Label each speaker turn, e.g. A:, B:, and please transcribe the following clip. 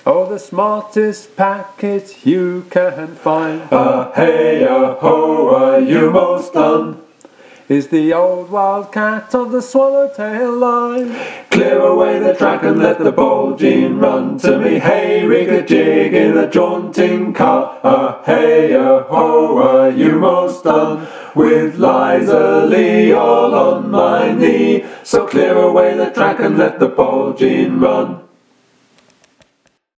A: Oh, the smartest packet you can find.
B: Hey-a-ho, you most done?
A: Is the old wild cat of the swallowtail line.
B: Clear away the track and let the bold gene run to me. Hey, rig-a-jig in a jaunting car. Hey-a-ho, you most done? With Liza Lee all on my knee. So clear away the track and let the bold gene run.